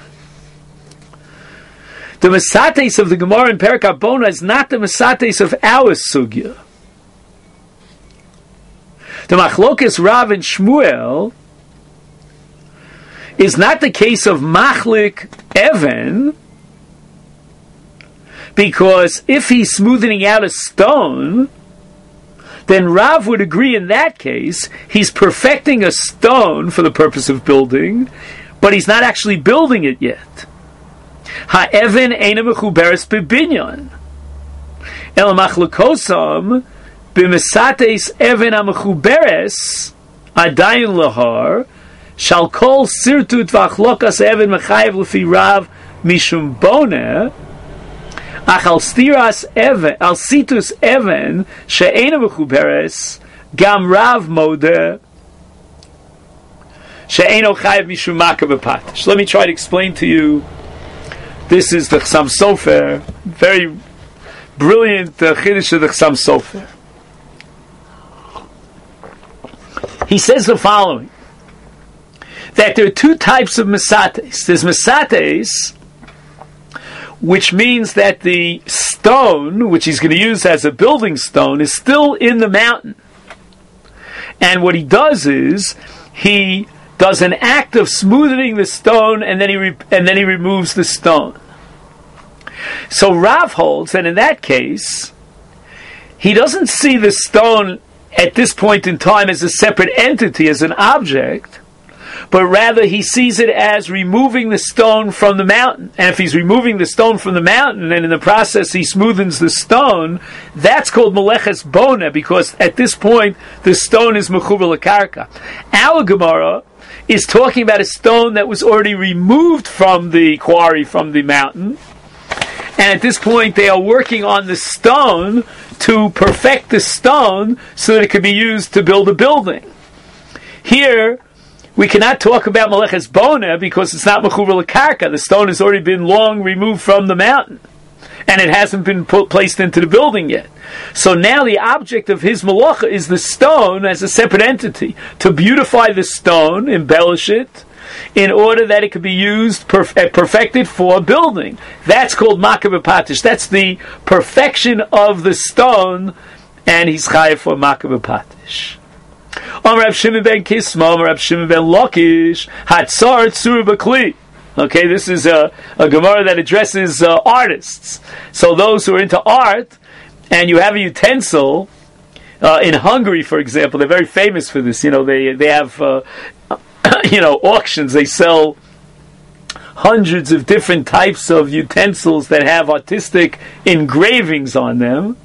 The Mesates of the Gemara in Perek HaBoneh is not the Mesates of our sugya. The Machlokes Rav and Shmuel is not the case of machlik even, because if he's smoothing out a stone, then Rav would agree in that case he's perfecting a stone for the purpose of building, but he's not actually building it yet. Ha'even eina mechuberes b'binyan. El machlokosam b'mesates even amechuberes adayin lahar shall kol sirtut v'achlokas even mechayev lefi rav mishum boneh ach al stiras even al situs even she'ena mechuberes gam rav modeh she'eno chayev mishum makah b'patish. Let me try to explain to you. This is the Chassam Sofer, very brilliant Chiddush of the Chassam Sofer. He says the following, that there are two types of mesates. There's mesates, which means that the stone, which he's going to use as a building stone, is still in the mountain. And what he does is, he does an act of smoothing the stone, and then he removes the stone. So Rav holds that in that case, he doesn't see the stone at this point in time as a separate entity, as an object, but rather he sees it as removing the stone from the mountain. And if he's removing the stone from the mountain, and in the process he smoothens the stone, that's called meleches boneh, because at this point the stone is mechuber lekarka. Our Gemara is talking about a stone that was already removed from the quarry, from the mountain, and at this point they are working on the stone to perfect the stone so that it could be used to build a building. Here we cannot talk about meleches boneh because it's not mechuber lekarka. The stone has already been long removed from the mountain, and it hasn't been placed into the building yet. So now the object of his malacha is the stone as a separate entity, to beautify the stone, embellish it, in order that it could be used, perfected for building. That's called makah b'patish. That's the perfection of the stone, and he's chayav for makah b'patish. Amar Rab Shimon ben Kisma, Amar Rab Shimon ben Lakish, Hatzar tzur b'kli. Okay, this is a Gemara that addresses artists. So those who are into art, and you have a utensil, in Hungary, for example, they're very famous for this. You know, they have auctions. They sell hundreds of different types of utensils that have artistic engravings on them.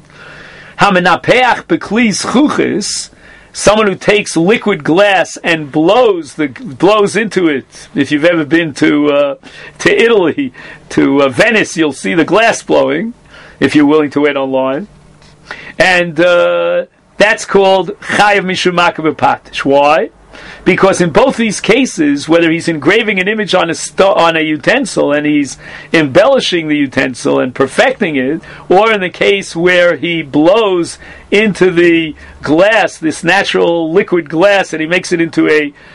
Hamenapeach bekli zchuchis. Someone who takes liquid glass and blows into it. If you've ever been to Italy, to Venice, you'll see the glass blowing, if you're willing to wait online. And that's called chayav mishum makah b'patish. Why? Because in both these cases, whether he's engraving an image on a utensil and he's embellishing the utensil and perfecting it, or in the case where he blows into the glass, this natural liquid glass, and he makes it into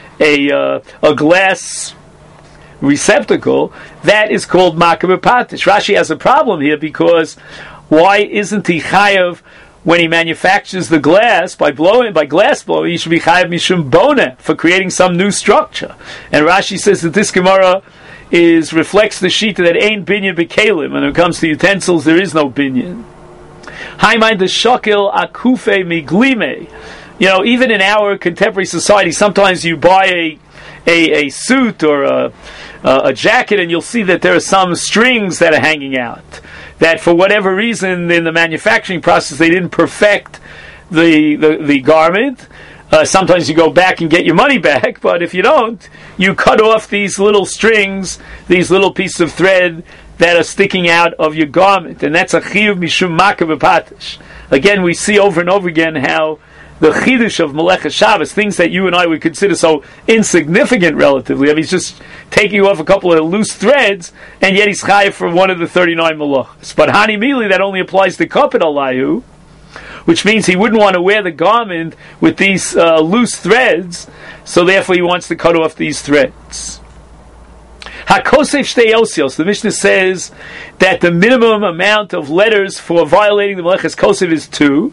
a glass receptacle, that is called makah b'patish. Rashi has a problem here, because why isn't he chayav when he manufactures the glass by glass blowing? He should be chayav mishum boneh, for creating some new structure. And Rashi says that this Gemara reflects the shita that ain't binyan b'kelim. When it comes to utensils, there is no binyan. Haimai the shokil akufe miglime. Even in our contemporary society, sometimes you buy a suit or a jacket, and you'll see that there are some strings that are hanging out, that for whatever reason in the manufacturing process they didn't perfect the garment. Sometimes you go back and get your money back, but if you don't, you cut off these little strings, these little pieces of thread that are sticking out of your garment, and that's a chiyuv mishum makah b'patish. Again, we see over and over again how the chidush of Meleches Shabbos, things that you and I would consider so insignificant relatively. He's just taking off a couple of loose threads, and yet he's chayav for one of the 39 melachos. But Hani Mili, that only applies to Kapid Alayhu, which means he wouldn't want to wear the garment with these loose threads, so therefore he wants to cut off these threads. HaKosef Shtei Osios, the Mishnah says that the minimum amount of letters for violating the Meleches Kosef is 2.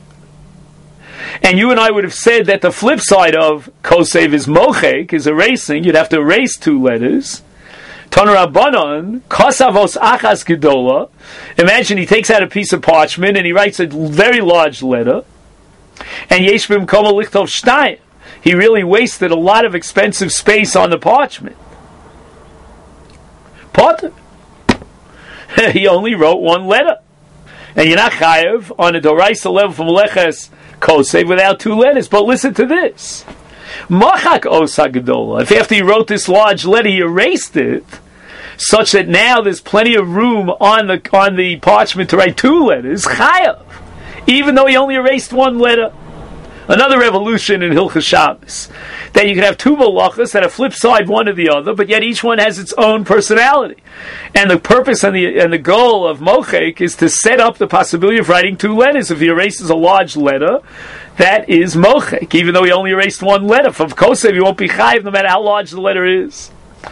And you and I would have said that the flip side of Kosef is Mochek, is erasing. You'd have to erase 2 letters. Toner Rabbanon, Kosavos Achas Gedola. Imagine he takes out a piece of parchment and he writes a very large letter. And Yesh B'mkomo Lichtov Shtayim. He really wasted a lot of expensive space on the parchment. Potter. He only wrote 1 letter. And you're not chayev on a doraisa level from leches kosev without 2 letters. But listen to this. Machak osa gedola. If after he wrote this large letter, he erased it, such that now there's plenty of room on the parchment to write 2 letters, chayav, even though he only erased 1 letter. Another revolution in Hilchos Shabbos, that you can have 2 malachas that are flip side one to the other, but yet each one has its own personality. And the purpose and the goal of mochek is to set up the possibility of writing 2 letters. If he erases a large letter, that is mochek, even though he only erased 1 letter. From kosev, he won't be chayiv no matter how large the letter is.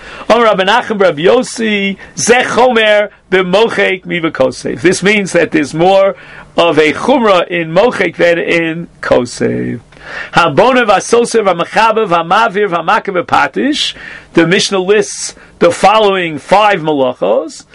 This means that there's more of a chumrah in mochek than in kosev. The Mishnah lists the following 5 malachos.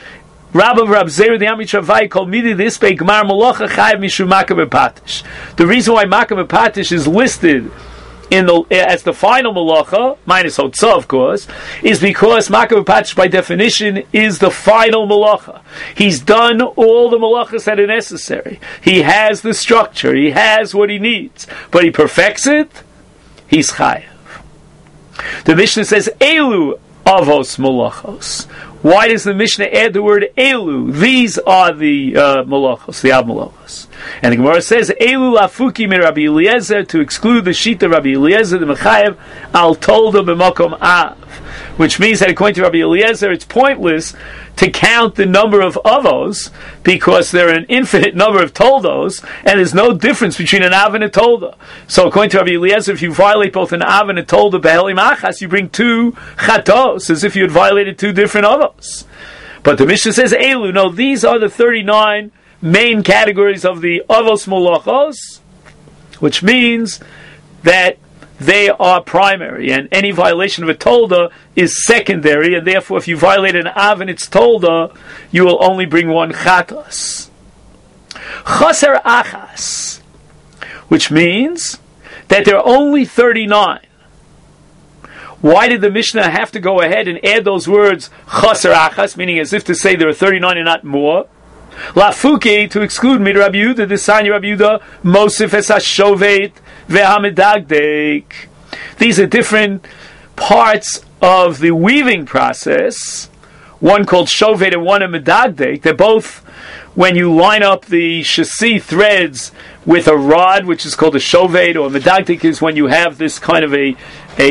The reason why makav patish is listed as the final malacha, minus hotzah, of course, is because makav patish by definition is the final malacha. He's done all the malachas that are necessary. He has the structure. He has what he needs. But he perfects it, he's chayav. The Mishnah says, Elu avos malachos. Why does the Mishnah add the word Elu? These are the malachos, the av malachos. And the Gemara says, Elu lafuki mi Rabbi Eliezer, to exclude the shita Rabbi Eliezer, the mechayev al tolda b'makom av. Which means that according to Rabbi Eliezer, it's pointless to count the number of avos, because there are an infinite number of toldos, and there's no difference between an av and a tolda. So according to Rabbi Eliezer, if you violate both an av and a tolda behelim achas, you bring 2 chatos, as if you had violated 2 different avos. But the Mishnah says, Elu, no, these are the 39 main categories of the avos malachos, which means that they are primary, and any violation of a tolda is secondary, and therefore if you violate an av and its tolda, you will only bring 1 chatas. Chaser achas, which means that there are only 39. Why did the Mishnah have to go ahead and add those words chaser achas, meaning as if to say there are 39 and not more? Lafuke, to exclude mid Rabbi Yehuda, the sign Rabbi Yehuda, Mosif es hashovet ve'hamedagdek. These are different parts of the weaving process, one called shovet and one a medagdek. They're both, when you line up the shasi threads with a rod, which is called a shovet, or a medagdek is when you have this kind of a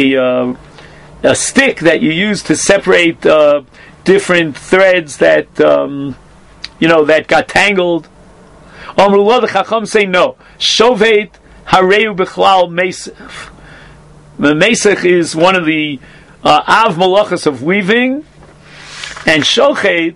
stick that you use to separate different threads that that got tangled. Amrullah, the Chacham say no. Shovet hareu b'chlal mesech. The mesech is one of the av malachas of weaving, and shovet,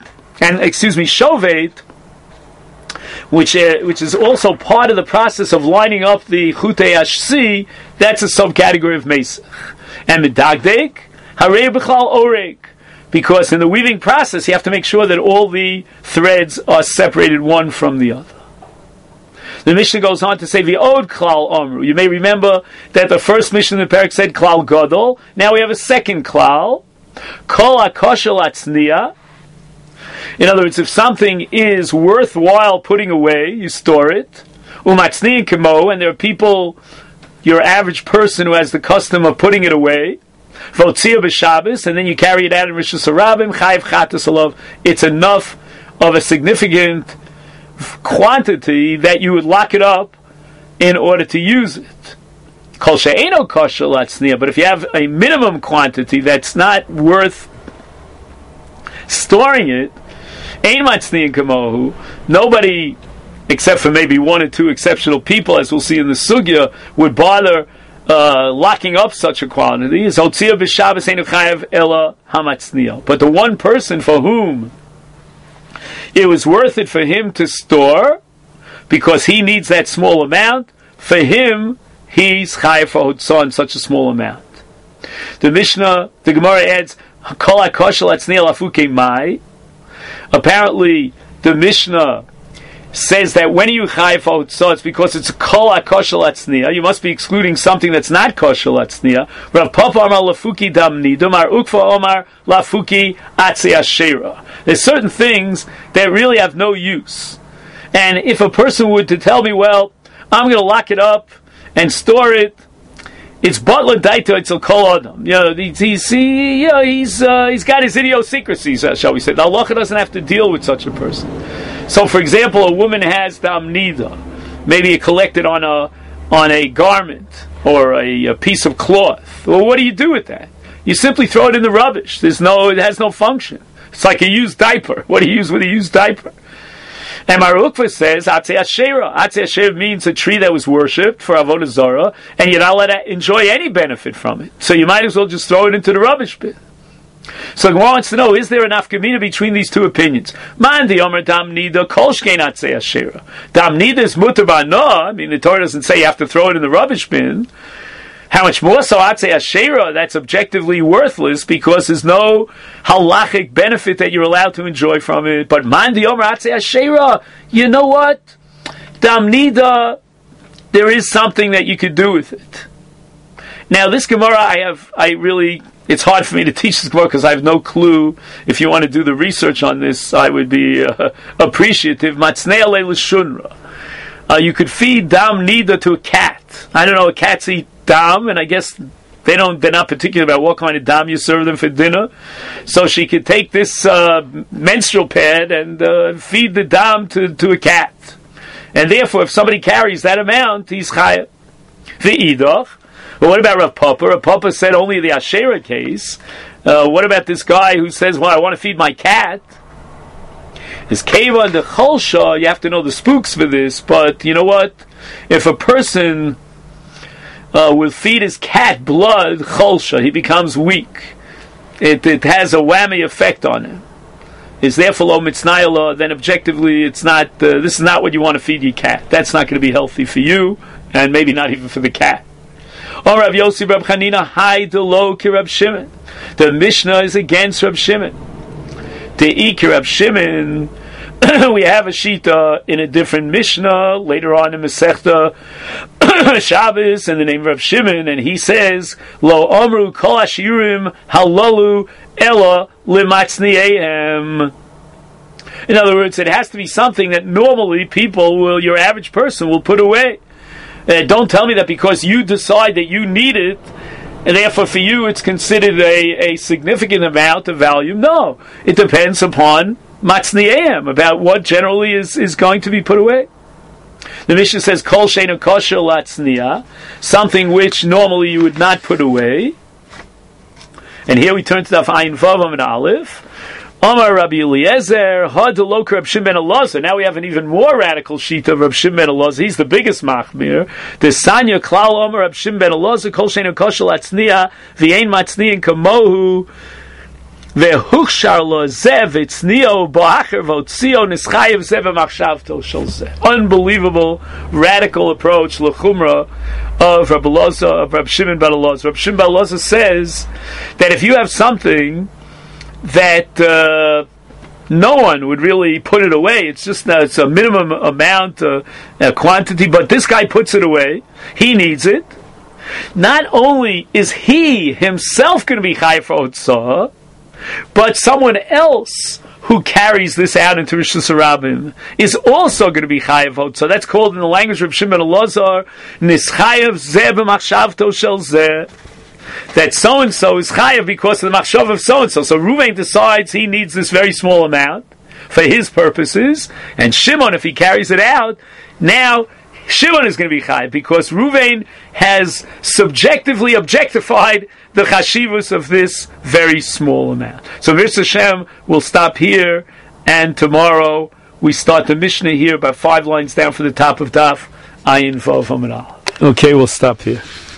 which is also part of the process of lining up the chutei hashsi. That's a subcategory of mesech. And medagdek hareu b'chlal oreg. Because in the weaving process, you have to make sure that all the threads are separated one from the other. The Mishnah goes on to say, V'od klal omru. You may remember that the first Mishnah in the parak said klal gadol. Now we have a second klal. Kol hakoshel atzniya. In other words, if something is worthwhile putting away, you store it. Umatzniya kemo, and there are people, your average person who has the custom of putting it away. Votzia b'Shabbos, and then you carry it out in Rishus Harabim, Chayiv Chatas Alav. It's enough of a significant quantity that you would lock it up in order to use it. Kol she'eino kosher latzniya, but if you have a minimum quantity that's not worth storing it, ein matzniya kamohu. Nobody, except for maybe 1 or 2 exceptional people, as we'll see in the sugya, would bother locking up such a quantity. Is Otzia b'Shabbos einu chayav ela hamatzniya. But the one person for whom it was worth it for him to store, because he needs that small amount, for him, he's chayav for hotzah in such a small amount. The Gemara adds, Kol hakoshel atzniya lafuke mai. Apparently, the Mishnah says that when you chayav for hotzah, it's because it's kol hakoshel atzniya. You must be excluding something that's not koshel atzniya. Rav Papa Amar lafuki damni, Dumar Ukva Omar lafuki atzi ashera. There's certain things that really have no use, And if a person were to tell me, well, I'm going to lock it up and store it, it's butler daito, it's a kol adam. He's got his idiosyncrasies, shall we say. The halacha doesn't have to deal with such a person. So, for example, a woman has dam nida, maybe it collected on a garment or a piece of cloth. Well, what do you do with that? You simply throw it in the rubbish. It has no function. It's like a used diaper. What do you use with a used diaper? And Marukva says, Atzei Asherah. Atzei Asherah means a tree that was worshipped for Avodah Zarah, and you're not allowed to enjoy any benefit from it. So you might as well just throw it into the rubbish bin. So the Gemara wants to know, is there an afkamina between these two opinions? Man the Omer Dam Nida Kol Shkein Atzei Asherah. Dam Nida is mutar ba'na. I mean, the Torah doesn't say you have to throw it in the rubbish bin. How much more so Atzei Asherah, that's objectively worthless because there's no halachic benefit that you're allowed to enjoy from it. But Man the Omer Atzei Asherah, you know what? Dam Nida, there is something that you could do with it. Now this Gemara, it's hard for me to teach this Gemara because I have no clue. If you want to do the research on this, I would be appreciative. Matznei alei l'shunra. You could feed dam nida to a cat. I don't know, cats eat dam, and I guess they're not particular about what kind of dam you serve them for dinner. So she could take this menstrual pad and feed the dam to a cat. And therefore, if somebody carries that amount, he's chayav. V'idach. But what about Rav Papa? Rav Papa said only the Asherah case. What about this guy who says, well, I want to feed my cat? His keva and the cholsha, you have to know the spooks for this, but you know what? If a person will feed his cat blood, cholsha, he becomes weak. It has a whammy effect on him. Is therefore lo mitznayala, then objectively it's not, this is not what you want to feed your cat. That's not going to be healthy for you, and maybe not even for the cat. Oh, Rav Yossi Rav Chanina, hi de lo ki Rav Shimon. The Mishnah is against Rav Shimon. The Iki Rav Shimon, we have a shita in a different Mishnah later on in Masechta Shabbos in the name of Rav Shimon, and he says, Lo Omru Kol Ashirim Halalu Ella Limatzniyehem. In other words, it has to be something that normally your average person will put away. Don't tell me that because you decide that you need it, and therefore for you it's considered a significant amount of value. No, it depends upon Matzniyehem, about what generally is going to be put away. The Mishnah says, Kol she'eino kosher latzniya, something which normally you would not put away. And here we turn to the Ayin Vav and Aleph. Omar Rabbi Eliezer, Had Lo Rab Shimon ben Elazar. Now we have an even more radical sheet of Rab Shimon ben Elazar. He's the biggest machmir. The Sanya Klal Omar Rab Shimon ben Elazar, Kol she'eino kosher latzniya, v'ein matzniyin kamohu, ve'huchshar lo zeh v'tznio bo'acher v'otzio nischayev zeh v'machshavto shel zeh. Unbelievable radical approach l'chumra of Rab Elazar, of Rab Shimon ben Elazar. Rab Shimon ben Elazar says that if you have something that no one would really put it away, it's a minimum amount, a quantity, but this guy puts it away, he needs it. Not only is he himself going to be chayav for otzah, but someone else who carries this out into Rishus Harabim is also going to be chayav otzah. That's called in the language of Shimon ben Elazar, nischayev zeh b'machshavto shel zeh. That so-and-so is chayav because of the machshav of so-and-so. So Reuven decides he needs this very small amount for his purposes, and Shimon, if he carries it out, now Shimon is going to be chayav because Reuven has subjectively objectified the chashivus of this very small amount. So Mirz Hashem will stop here, and tomorrow we start the Mishnah here about 5 lines down from the top of Daf Ayin Vav Amud Aleph. Okay, we'll stop here.